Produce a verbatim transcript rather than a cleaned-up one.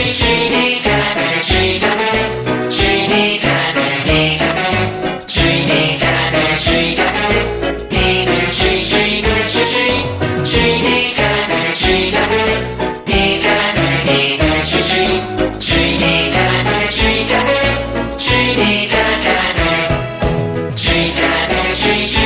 吃地菜们吃它们，吃地菜们地菜们，吃地菜们吃它们，地们吃吃们吃吃，吃地菜们吃它们，地菜们地们吃吃，吃地菜们吃它们，吃地菜菜们，吃菜们吃吃。